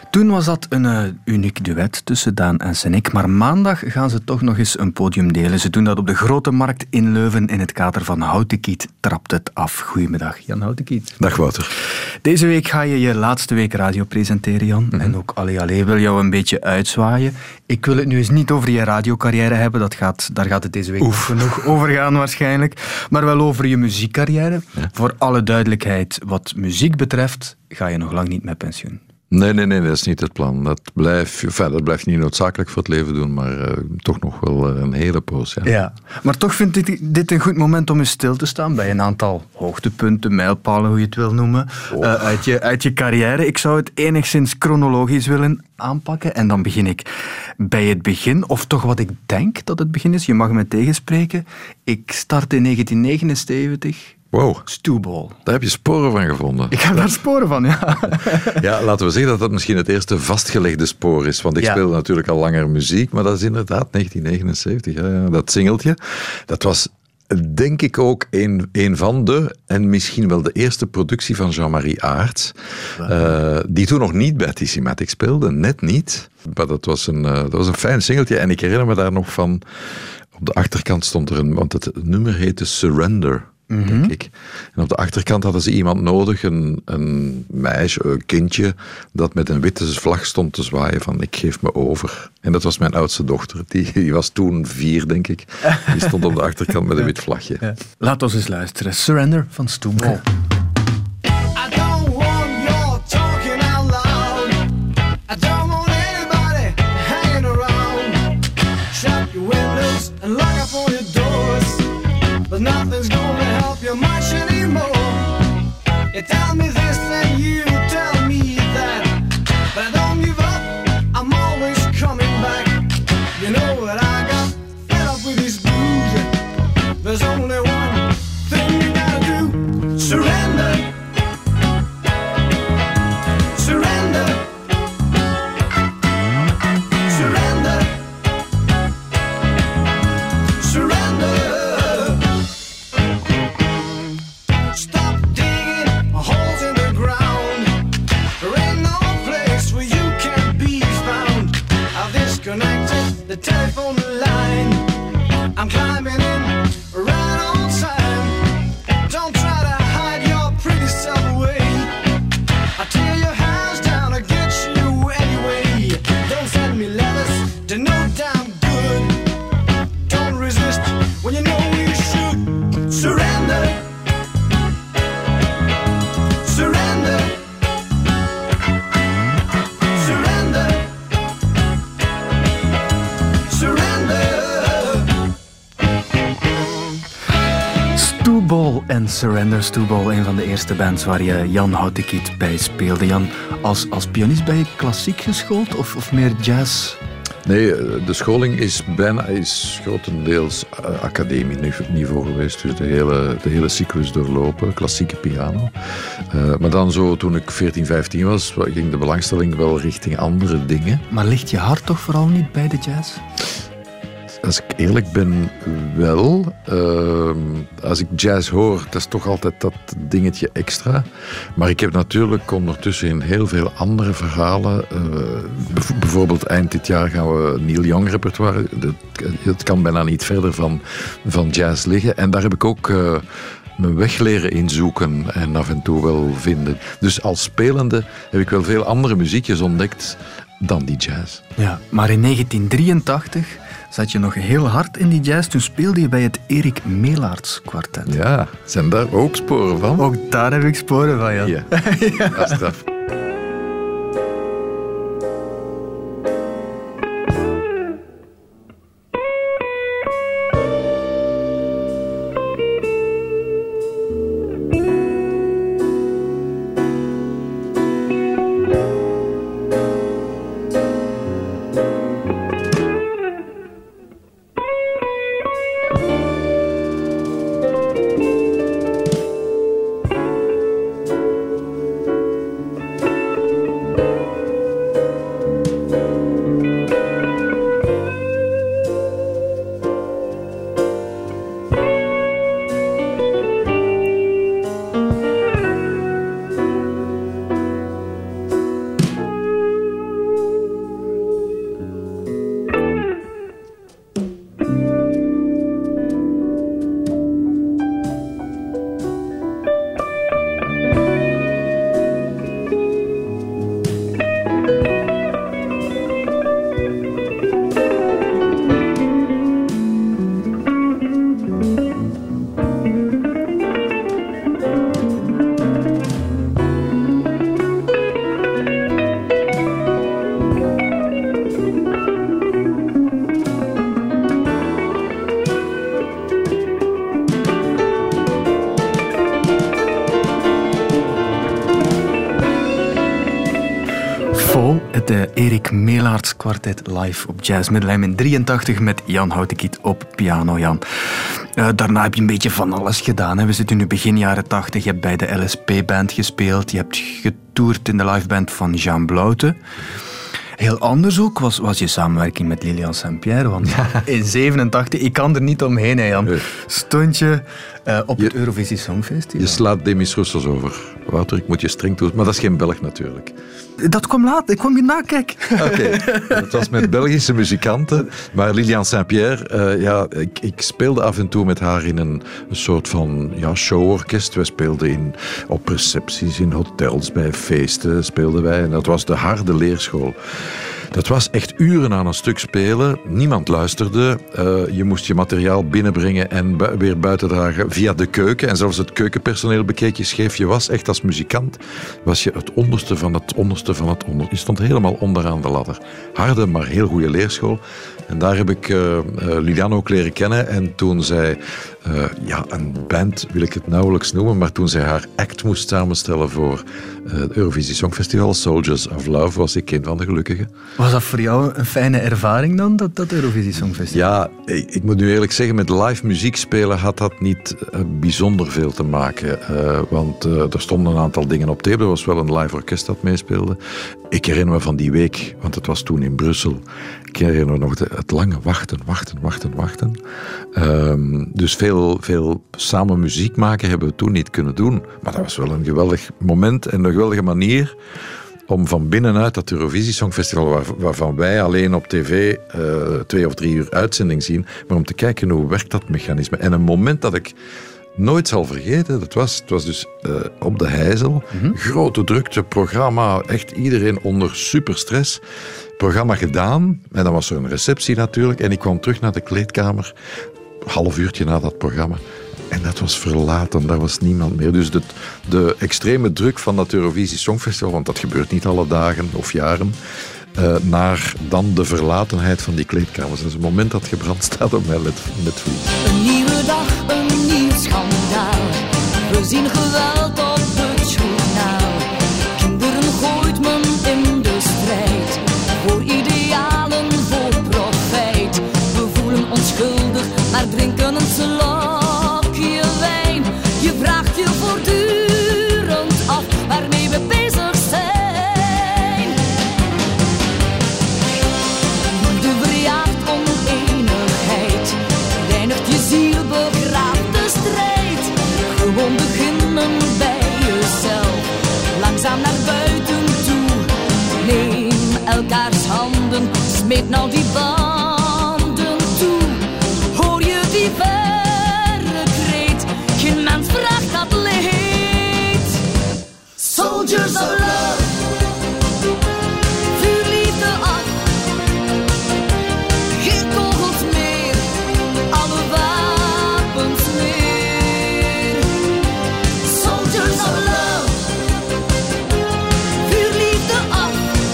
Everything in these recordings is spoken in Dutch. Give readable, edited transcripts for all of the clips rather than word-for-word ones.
Toen was dat een uniek duet tussen Daan en Senik, maar maandag gaan ze toch nog eens een podium delen. Ze doen dat op de Grote Markt in Leuven in het kader van Houtekiet trapt het af. Goedemiddag, Jan Houtekiet. Dag Wouter. Deze week ga je je laatste week radio presenteren, Jan. Mm-hmm. En ook Allee wil jou een beetje uitzwaaien. Ik wil het nu eens niet over je radiocarrière hebben, daar gaat het deze week nog genoeg over gaan waarschijnlijk. Maar wel over je muziekcarrière. Ja. Voor alle duidelijkheid, wat muziek betreft, ga je nog lang niet met pensioen. Nee, dat is niet het plan. Dat blijft niet noodzakelijk voor het leven doen, maar toch nog wel een hele poos. Ja. Maar toch vind ik dit een goed moment om eens stil te staan bij een aantal hoogtepunten, mijlpalen, hoe je het wil noemen, uit je carrière. Ik zou het enigszins chronologisch willen aanpakken en dan begin ik bij het begin, of toch wat ik denk dat het begin is. Je mag me tegenspreken. Ik start in 1979... Wow. Stoeball. Daar heb je sporen van gevonden. Ik heb daar sporen van, ja. Ja, laten we zeggen dat dat misschien het eerste vastgelegde spoor is. Want ik speelde natuurlijk al langer muziek, maar dat is inderdaad 1979. Ja, dat singeltje. Dat was denk ik ook een van de, en misschien wel de eerste productie van Jean-Marie Aerts, die toen nog niet bij TC-Matic speelde, net niet. Maar dat was een fijn singeltje en ik herinner me daar nog van, op de achterkant stond er want het nummer heette Surrender. Denk ik. En op de achterkant hadden ze iemand nodig, een meisje, een kindje, dat met een witte vlag stond te zwaaien van ik geef me over. En dat was mijn oudste dochter. Die was toen 4, denk ik. Die stond op de achterkant met een wit vlagje. Ja. Laat ons eens luisteren. Surrender van Stoeball. Nothing's gonna help you much anymore. You tell me this and you tell me that, but I don't give up, I'm always coming back. You know what I got, fed up with this blues. There's only one thing you gotta do, surrender. Surrender. Surrender. Surrender. The telephone line, I'm climbing in right on time. Don't try to hide your pretty self away. I'll tear your house down, I'll get you anyway. Don't send me letters to no damn good. Don't resist when you know you should. Surrender. Surrender. Stoeball en Surrender. Stoeball, een van de eerste bands waar je Jan Houtekiet bij speelde. Jan, als pianist ben je klassiek geschoold of meer jazz? Nee, de scholing is grotendeels academieniveau geweest. Dus de hele cyclus doorlopen, klassieke piano. Maar dan zo, toen ik 14, 15 was, ging de belangstelling wel richting andere dingen. Maar ligt je hart toch vooral niet bij de jazz? Als ik eerlijk ben, wel. Als ik jazz hoor, dat is toch altijd dat dingetje extra. Maar ik heb natuurlijk ondertussen in heel veel andere verhalen... bijvoorbeeld eind dit jaar gaan we Neil Young repertoire... Het kan bijna niet verder van jazz liggen. En daar heb ik ook... mijn weg leren inzoeken en af en toe wel vinden. Dus als spelende heb ik wel veel andere muziekjes ontdekt dan die jazz. Ja, maar in 1983 zat je nog heel hard in die jazz. Toen speelde je bij het Erik Meelaerts kwartet. Ja, zijn daar ook sporen van? Ook daar heb ik sporen van, ja. Ja, dat is straf. Paul, het Erik Meelaerts kwartet live op Jazz Middelheim in 83 met Jan Houtekiet op piano, Jan. Daarna heb je een beetje van alles gedaan. Hè. We zitten nu begin jaren 80. Je hebt bij de LSP-band gespeeld. Je hebt getoerd in de liveband van Jean Bloute. Heel anders ook was je samenwerking met Lilian Saint-Pierre. Want in 87, ik kan er niet omheen, hè, Jan. Stond je op het Eurovisie Songfestival. Je slaat Demis Roussos over. Wouter, ik moet je streng toe. Maar dat is geen Belg natuurlijk. Dat kwam laat. Ik kwam hierna, kijk. Oké. Het was met Belgische muzikanten. Maar Lilian Saint-Pierre, ik speelde af en toe met haar in een soort van showorkest. Wij speelden op recepties, in hotels, bij feesten speelden wij. En dat was de harde leerschool. Dat was echt uren aan een stuk spelen. Niemand luisterde. Je moest je materiaal binnenbrengen en weer buiten dragen via de keuken. En zelfs het keukenpersoneel bekeek je scheef. Je was echt als muzikant was je het onderste van het onderste van het onderste. Je stond helemaal onderaan de ladder. Harde, maar heel goede leerschool. En daar heb ik Lilian ook leren kennen. En toen zij, een band wil ik het nauwelijks noemen, maar toen zij haar act moest samenstellen voor het Eurovisie Songfestival, Soldiers of Love, was ik een van de gelukkigen. Was dat voor jou een fijne ervaring dan, dat Eurovisie Songfestival? Ja, ik moet nu eerlijk zeggen, met live muziek spelen had dat niet bijzonder veel te maken. Want er stonden een aantal dingen op tafel. Er was wel een live orkest dat meespeelde. Ik herinner me van die week, want het was toen in Brussel. Ik herinner me nog het lange wachten. Dus veel samen muziek maken hebben we toen niet kunnen doen. Maar dat was wel een geweldig moment en een geweldige manier om van binnenuit dat Eurovisie Songfestival, waarvan wij alleen op tv 2 of 3 uur uitzending zien, maar om te kijken hoe werkt dat mechanisme. En een moment dat ik nooit zal vergeten, het was dus op de Heizel, grote drukte, programma, echt iedereen onder superstress. Programma gedaan, en dan was er een receptie natuurlijk, en ik kwam terug naar de kleedkamer, half uurtje na dat programma. En dat was verlaten, daar was niemand meer. Dus de extreme druk van dat Eurovisie Songfestival, want dat gebeurt niet alle dagen of jaren, naar dan de verlatenheid van die kleedkamers. Dat is een moment dat gebrand staat op mijn netvlies. Een nieuwe dag, een nieuw schandaal. We zien geweld op het journaal. Kinderen gooit men in de strijd. Voor idealen, voor profijt. We voelen ons schuldig, maar drinken een slokje wijn. Je vraagt je voortdurend af waarmee we bezig zijn. Liefde verjaagt oneenigheid. Reinigt je ziel, begraaft de strijd. Gewoon beginnen bij jezelf. Langzaam naar buiten toe. Neem elkaars handen, smeet nou die banden toe. Hoor je die verre kreet? Geen mens vraagt dat leed. Soldiers of love. Vuur liefde af. Geen kogels meer. Alle wapens neer. Soldiers of love. Vuur liefde af.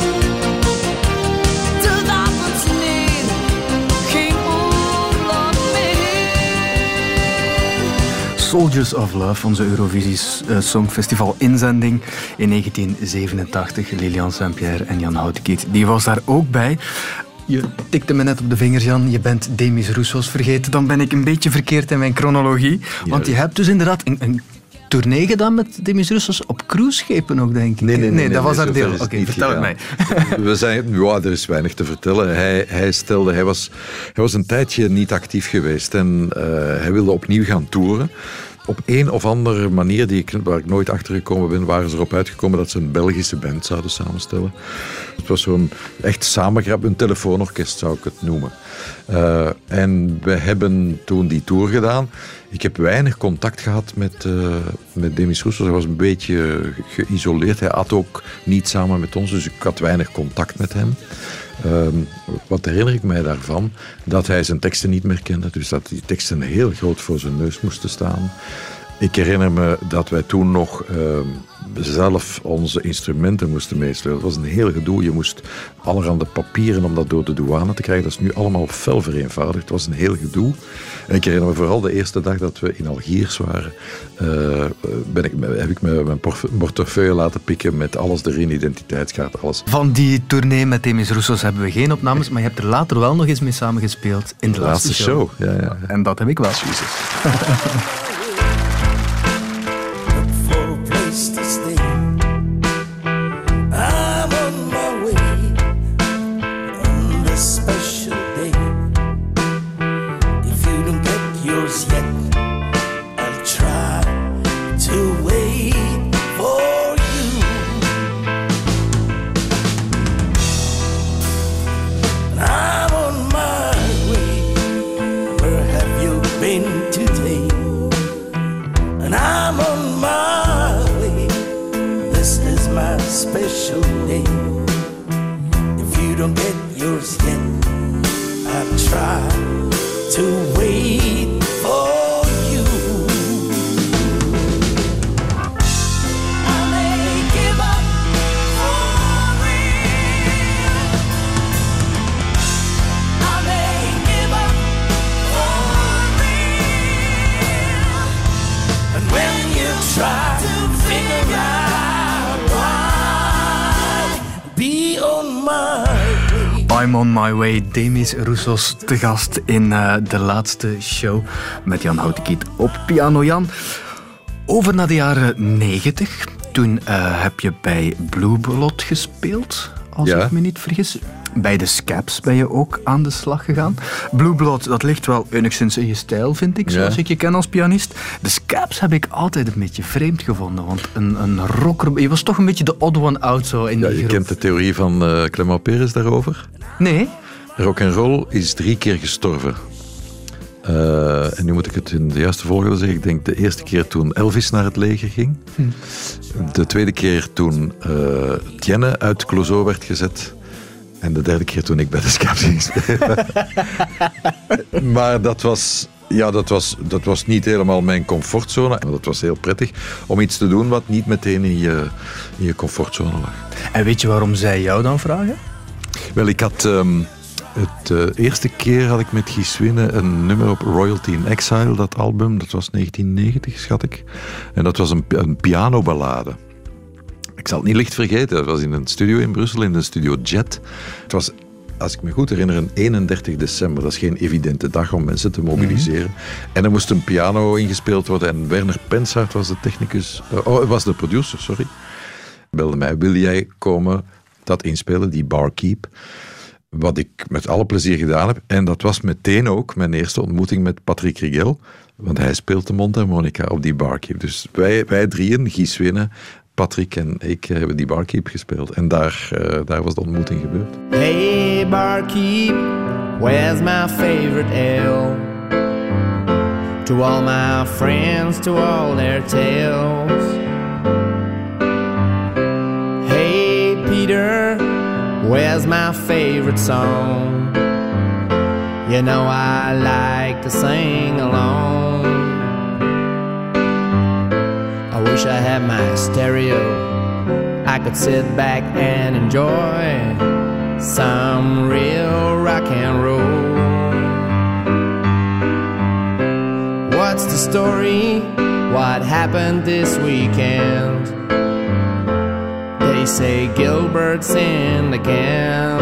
De wapens neer. Geen oorlog meer. Soldiers of Love, onze Eurovisie Songfestival inzending in 1987. Lilian Saint-Pierre en Jan Houtekiet, die was daar ook bij. Je tikte me net op de vingers, Jan. Je bent Demis Roussos vergeten. Dan ben ik een beetje verkeerd in mijn chronologie. Want je hebt dus inderdaad een tournee gedaan met Demis Roussos op cruiseschepen ook, denk ik. Nee, dat was haar deel. zover is het Oké, niet vertel het mij. gegaan. We zijn, er is weinig te vertellen. Hij was een tijdje niet actief geweest en hij wilde opnieuw gaan toeren. Op een of andere manier, waar ik nooit achter gekomen ben, waren ze erop uitgekomen dat ze een Belgische band zouden samenstellen. Het was zo'n echt samengrap, een telefoonorkest zou ik het noemen. En we hebben toen die tour gedaan. Ik heb weinig contact gehad met Demis Roussos. Hij was een beetje geïsoleerd. Hij at ook niet samen met ons, dus ik had weinig contact met hem. Wat herinner ik mij daarvan? Dat hij zijn teksten niet meer kende, dus dat die teksten heel groot voor zijn neus moesten staan. Ik herinner me dat wij toen nog zelf onze instrumenten moesten meesleuren. Dat was een heel gedoe. Je moest allerhande papieren om dat door de douane te krijgen. Dat is nu allemaal fel vereenvoudigd. Het was een heel gedoe. En ik herinner me vooral de eerste dag dat we in Algiers waren. Heb ik mijn portefeuille laten pikken met alles erin, identiteitskaart, alles. Van die tournee met Demis Roussos hebben we geen opnames, maar je hebt er later wel nog eens mee samengespeeld in de laatste show. Ja. En dat heb ik wel. Jezus. Special day. If you don't get yours yet, I'll try to wait for you. I may give up for real. I may give up for real. And when you try to figure out I'm on my way. Demis Roussos te gast in de laatste show met Jan Houtenkiet op piano. Jan, over naar de jaren 90. Toen heb je bij Blue Blood gespeeld, als ik me niet vergis. Bij de Scabs ben je ook aan de slag gegaan. Blue Blood, dat ligt wel enigszins in je stijl, vind ik, zoals ik je ken als pianist. De Scabs heb ik altijd een beetje vreemd gevonden, want een rocker... Je was toch een beetje de odd one out zo in die groep. Je kent de theorie van Clément Pérez daarover? Nee. Rock'n'roll is 3 keer gestorven. En nu moet ik het in de juiste volgorde zeggen. Ik denk de eerste keer toen Elvis naar het leger ging. De tweede keer toen Tienne uit Clouseau werd gezet. En de derde keer toen ik bij de Scabs ging spelen. Maar dat was niet helemaal mijn comfortzone. Dat was heel prettig om iets te doen wat niet meteen in je comfortzone lag. En weet je waarom zij jou dan vragen? Wel, ik had... de eerste keer had ik met Guy Winne een nummer op Royalty in Exile, dat album. Dat was 1990, schat ik. En dat was een pianoballade. Ik zal het niet licht vergeten. Dat was in een studio in Brussel, in de studio Jet. Het was, als ik me goed herinner, een 31 december. Dat is geen evidente dag om mensen te mobiliseren. En er moest een piano ingespeeld worden. En Werner Pensaert was de technicus... was de producer, sorry. Belde mij, wil jij komen dat inspelen, die Barkeep? Wat ik met alle plezier gedaan heb. En dat was meteen ook mijn eerste ontmoeting met Patrick Rigel. Want hij speelt de mondharmonica op die Barkeep. Dus wij drieën, Guy Winne, Patrick en ik, hebben die Barkeep gespeeld. En daar was de ontmoeting gebeurd. Hey Barkeep, where's my favorite ale? To all my friends, to all their tales. Hey Peter, where's my favorite song? You know I like to sing along. I wish I had my stereo. I could sit back and enjoy some real rock and roll. What's the story? What happened this weekend? They say Gilbert's in the can.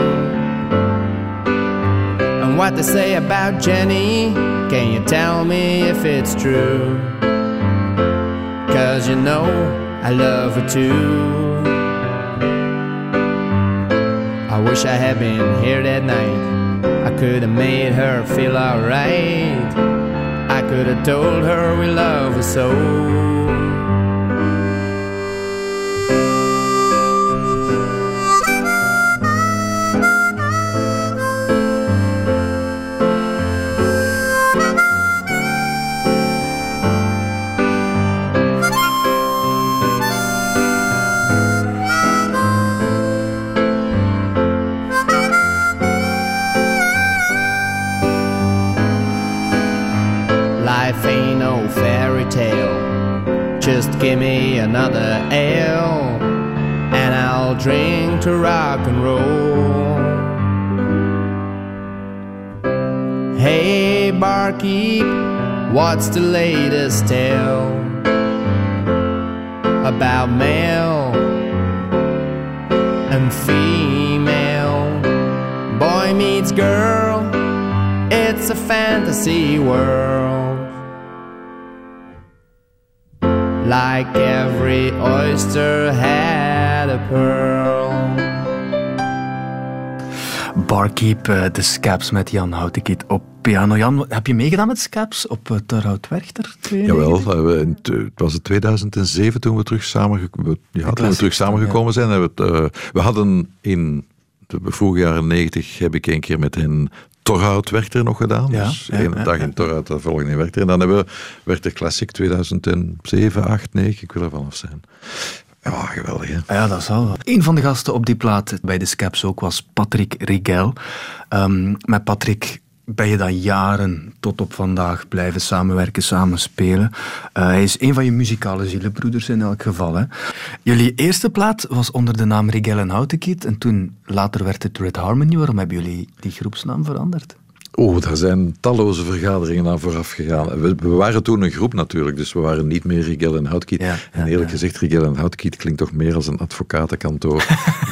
And what they say about Jenny, can you tell me if it's true? 'Cause you know I love her too. I wish I had been here that night. I could have made her feel alright. I could have told her we love her so. Life ain't no fairy tale. Just give me another ale, and I'll drink to rock and roll. Hey barkeep, what's the latest tale about male and female? Boy meets girl, it's a fantasy world. Like every oyster had a pearl. Barkeep, de Scabs met Jan Houtekiet op piano. Jan, heb je meegedaan met Scabs op Torhout Werchter? Jawel, het was het 2007 toen we terug samengekomen zijn. We hadden in de vroege jaren 90 heb ik een keer met hen Torhout Werchter nog gedaan. Dus één dag in Torhout, de volgende in Werchter. En dan hebben we Werchter Classic 2007, 8, 9, ik wil er vanaf zijn. Ja, geweldig hè. Ja, dat is wel. Een van de gasten op die plaat bij de Scabs ook was Patrick Rigel. Met Patrick ben je dan jaren tot op vandaag blijven samenwerken, samenspelen. Hij is een van je muzikale zielenbroeders in elk geval. Hè. Jullie eerste plaat was onder de naam Rigel en Houtekiet en toen later werd het Red Harmony. Waarom hebben jullie die groepsnaam veranderd? Daar zijn talloze vergaderingen aan vooraf gegaan. We waren toen een groep natuurlijk, dus we waren niet meer Rigel en Houtekiet. En eerlijk gezegd, Rigel en Houtekiet klinkt toch meer als een advocatenkantoor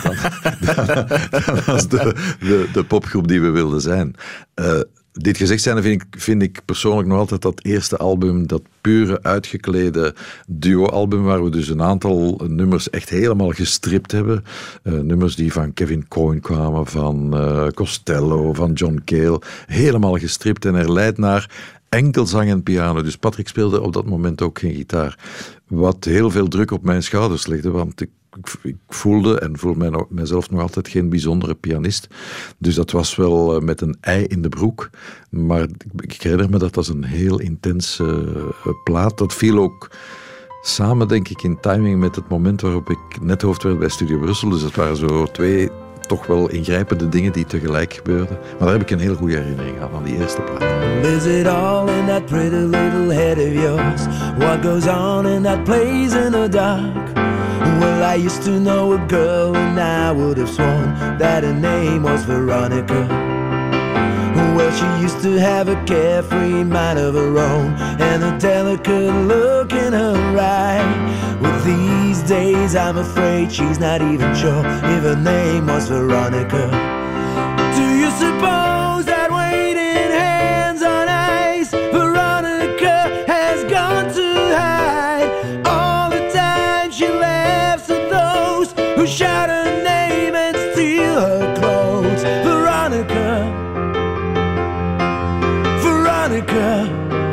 dan als de popgroep die we wilden zijn. Dit gezegd zijnde vind ik persoonlijk nog altijd dat eerste album, dat pure uitgeklede duo-album, waar we dus een aantal nummers echt helemaal gestript hebben. Nummers die van Kevin Coyne kwamen, van Costello, van John Cale. Helemaal gestript en er leidt naar enkel zang en piano. Dus Patrick speelde op dat moment ook geen gitaar. Wat heel veel druk op mijn schouders legde, want ik voelde en voel mijzelf nog altijd geen bijzondere pianist. Dus dat was wel met een ei in de broek. Maar ik herinner me dat was een heel intense plaat. Dat viel ook samen, denk ik, in timing met het moment waarop ik net hoofd werd bij Studio Brussel. Dus dat waren zo twee toch wel ingrijpende dingen die tegelijk gebeurden. Maar daar heb ik een heel goede herinnering aan die eerste plaat. Is it all in that pretty little head of yours? What goes on in that place in the dark? Well, I used to know a girl and I would have sworn that her name was Veronica. Well, she used to have a carefree mind of her own and a delicate look in her eye. Well, these days I'm afraid she's not even sure if her name was Veronica. Do you suppose that waiting hands on ice, Veronica has gone to hide? All the time she laughs at those who shout her name and steal her clothes. Veronica, Veronica.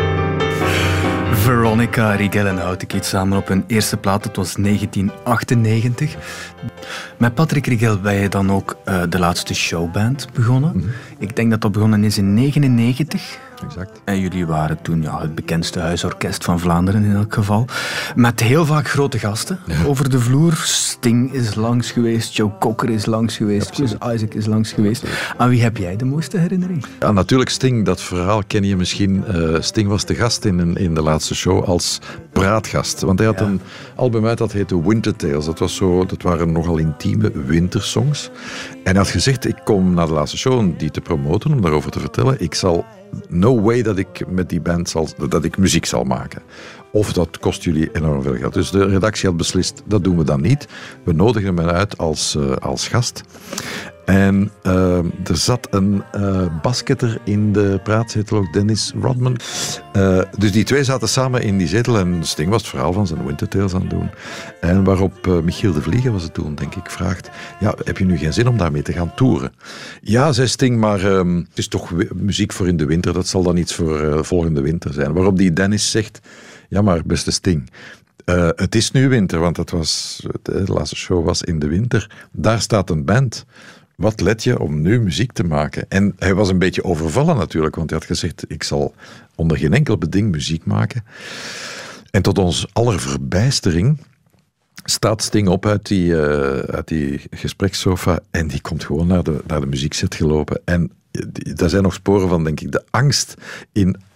Veronica, Rigel en Houtekiet samen op hun eerste plaat. Het was 1998. Met Patrick Rigel ben je dan ook de laatste showband begonnen. Mm-hmm. Ik denk dat dat begonnen is in 1999. Exact. En jullie waren toen het bekendste huisorkest van Vlaanderen in elk geval. Met heel vaak grote gasten over de vloer. Sting is langs geweest, Joe Cocker is langs geweest, Chris Isaak is langs geweest. Aan wie heb jij de mooiste herinnering? Ja, natuurlijk Sting, dat verhaal ken je misschien. Sting was de gast in de laatste show als praatgast. Want hij had een album uit dat heette Winter Tales. Dat waren nogal intieme wintersongs. En hij had gezegd, ik kom naar de laatste show om die te promoten, om daarover te vertellen. Ik zal no way dat ik met die band dat ik muziek zal maken. Of dat kost jullie enorm veel geld. Dus de redactie had beslist, dat doen we dan niet. We nodigden hem uit als gast. En er zat een basketter in de praatzetel, ook Dennis Rodman. Dus die twee zaten samen in die zetel en Sting was het verhaal van zijn Winter Tales aan het doen. En waarop Michiel de Vlieger was het toen, denk ik, vraagt, ja, heb je nu geen zin om daarmee te gaan toeren? Ja, zei Sting, maar het is toch muziek voor in de winter, dat zal dan iets voor volgende winter zijn. Waarop die Dennis zegt, ja maar beste Sting, het is nu winter, want de laatste show was in de winter. Daar staat een band. Wat let je om nu muziek te maken? En hij was een beetje overvallen natuurlijk, want hij had gezegd, ik zal onder geen enkel beding muziek maken. En tot ons aller verbijstering staat Sting op uit die gesprekssofa en die komt gewoon naar de muziekset gelopen. En daar zijn nog sporen van, denk ik, de angst in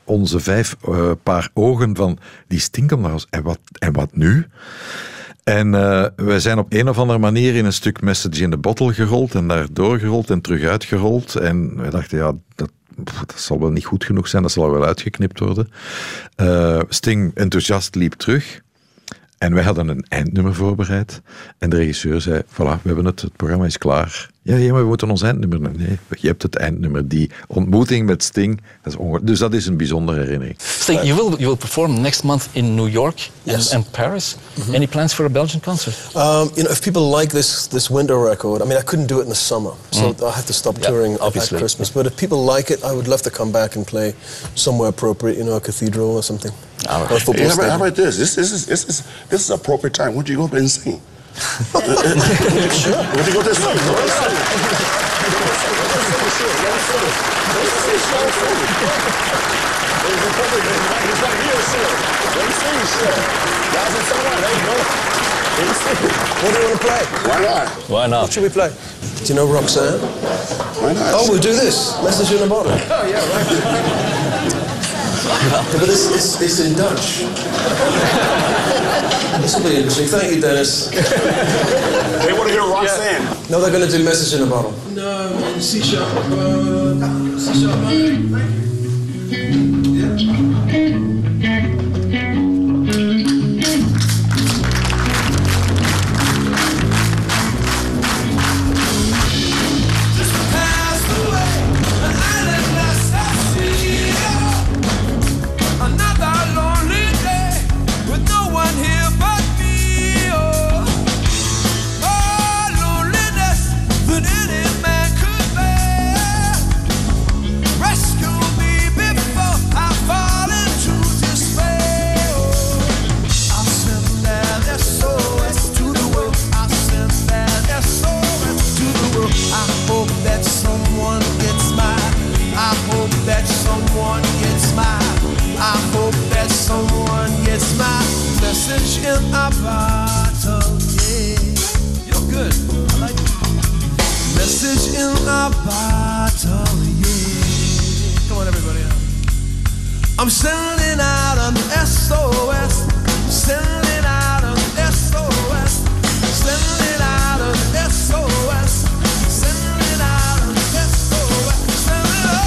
onze 5 paar ogen van die Sting komt naar ons. En wat nu? En wij zijn op een of andere manier in een stuk Message in the Bottle gerold en daar doorgerold en terug uitgerold. En wij dachten, dat zal wel niet goed genoeg zijn, dat zal wel uitgeknipt worden. Sting, enthousiast, liep terug. En wij hadden een eindnummer voorbereid. En de regisseur zei, voilà, we hebben het programma is klaar. Ja, maar we moeten ons eindnummer... Nee, je hebt het eindnummer. Die ontmoeting met Sting, dus dat is een bijzondere herinnering. Sting, you will perform next month in New York and Paris. Mm-hmm. Any plans for a Belgian concert? If people like this winter record, I mean, I couldn't do it in the summer, so I have to stop touring at Christmas. But if people like it, I would love to come back and play somewhere appropriate, a cathedral or something. Or a football stadium. How about this? This is appropriate time. Would you go up and sing? Sure. Would you go to sing? What do you want to play? Why not? Why not? What should we play? Do you know Roxanne? Why not? Oh, we'll do this. Message in a Bottle. Oh, yeah, right. But it's in Dutch. This will be interesting. Thank you, Dennis. They want to hear Roxanne. No, they're going to do Message in a Bottle. No, in C-sharp. C-sharp minor. I'm sending out an SOS, sending out an SOS, sending out an SOS, sending out an SOS, sending out.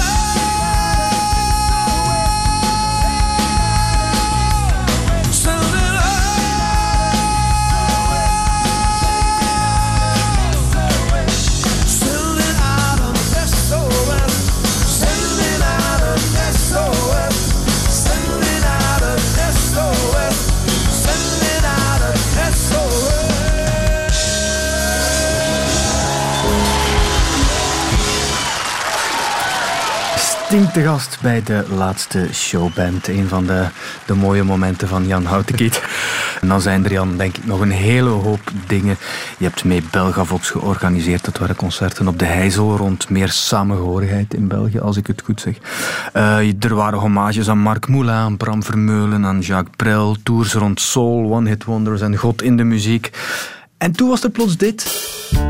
Sting te gast bij de laatste showband. Een van de mooie momenten van Jan Houtekiet. En dan zijn er, Jan, denk ik, nog een hele hoop dingen. Je hebt mee Belgavox georganiseerd. Dat waren concerten op de Heijzel rond meer samengehorigheid in België, als ik het goed zeg. Er waren hommages aan Marc Moulin, aan Bram Vermeulen, aan Jacques Brel. Tours rond soul, one-hit wonders en God in de muziek. En toen was er plots dit.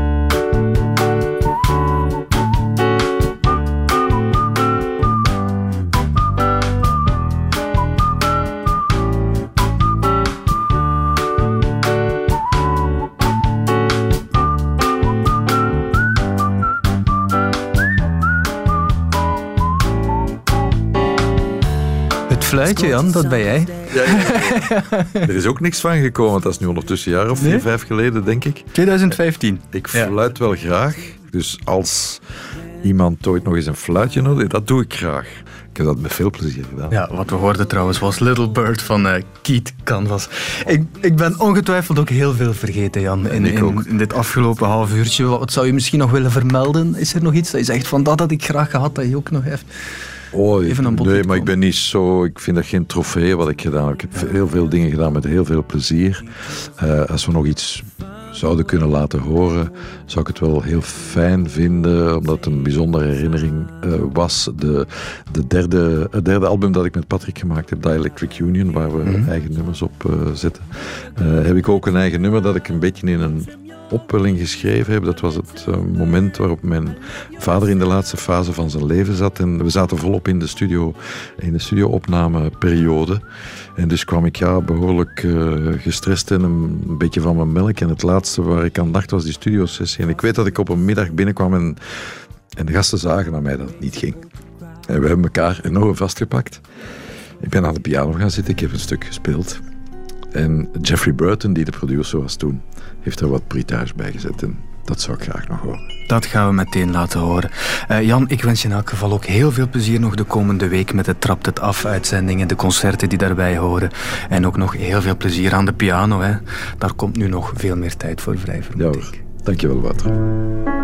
Fluitje, Jan, dat ben jij. Ja. Er is ook niks van gekomen. Dat is nu ondertussen een jaar of 4, 5 geleden, denk ik. 2015. Ik fluit wel graag. Dus als iemand ooit nog eens een fluitje nodig, dat doe ik graag. Ik heb dat met veel plezier gedaan. Ja, wat we hoorden trouwens was Little Bird van Keith Canvas. Ik ben ongetwijfeld ook heel veel vergeten, Jan, in dit afgelopen half uurtje. Wat zou je misschien nog willen vermelden? Is er nog iets dat je zegt van dat had ik graag gehad, dat je ook nog heeft? Nee, maar ik ben niet zo... Ik vind dat geen trofee wat ik gedaan heb. Ik heb heel veel dingen gedaan met heel veel plezier. Als we nog iets zouden kunnen laten horen, zou ik het wel heel fijn vinden, omdat het een bijzondere herinnering was. Het derde album dat ik met Patrick gemaakt heb, Dielectric Union, waar we eigen nummers op zetten, heb ik ook een eigen nummer dat ik een beetje in een opwelling geschreven heb, dat was het moment waarop mijn vader in de laatste fase van zijn leven zat. En we zaten volop in de studio-opnameperiode. En dus kwam ik behoorlijk gestrest en een beetje van mijn melk. En het laatste waar ik aan dacht was die studiosessie. En ik weet dat ik op een middag binnenkwam en de gasten zagen aan mij dat het niet ging. En we hebben elkaar enorm vastgepakt. Ik ben aan de piano gaan zitten, ik heb een stuk gespeeld. En Jeffrey Burton, die de producer was toen, heeft er wat bruitage bij gezet. En dat zou ik graag nog horen. Dat gaan we meteen laten horen. Jan, ik wens je in elk geval ook heel veel plezier nog de komende week met de Trapt het Af-uitzendingen, de concerten die daarbij horen. En ook nog heel veel plezier aan de piano. Hè. Daar komt nu nog veel meer tijd voor vrij, vermoed ik. Dankjewel, Wouter.